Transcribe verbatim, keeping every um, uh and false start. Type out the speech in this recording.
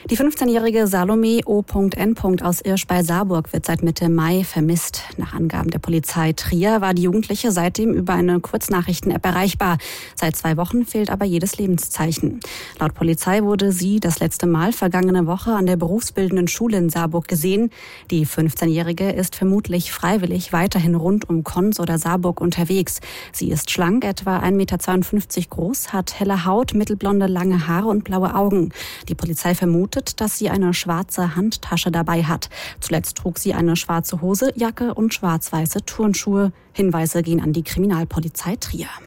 Die fünfzehnjährige Salome O N aus Irsch bei Saarburg wird seit Mitte Mai vermisst. Nach Angaben der Polizei Trier war die Jugendliche seitdem über eine Kurznachrichten-App erreichbar. Seit zwei Wochen fehlt aber jedes Lebenszeichen. Laut Polizei wurde sie das letzte Mal vergangene Woche an der berufsbildenden Schule in Saarburg gesehen. Die fünfzehnjährige ist vermutlich freiwillig weiterhin rund um Konz oder Saarburg unterwegs. Sie ist schlank, etwa ein Meter zweiundfünfzig groß, hat helle Haut, mittelblonde, lange Haare und blaue Augen. Die Polizei vermutet, dass sie eine schwarze Handtasche dabei hat. Zuletzt trug sie eine schwarze Hose, Jacke und schwarz-weiße Turnschuhe. Hinweise gehen an die Kriminalpolizei Trier.